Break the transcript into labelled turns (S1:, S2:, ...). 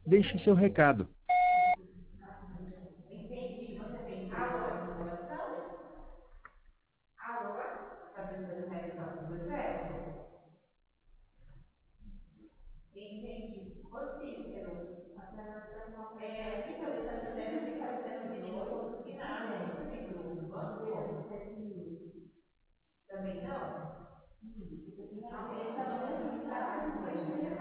S1: Deixe seu recado.
S2: Entendi. Você tem alô à tripulação? Alô? Está prestando média, está tudo certo? Entendi. Ô Cícero, então, isso deve ter aparecendo aqui no ponto final, no ponto de grupo. Banco? Também não? Ele está no mesmo estágio,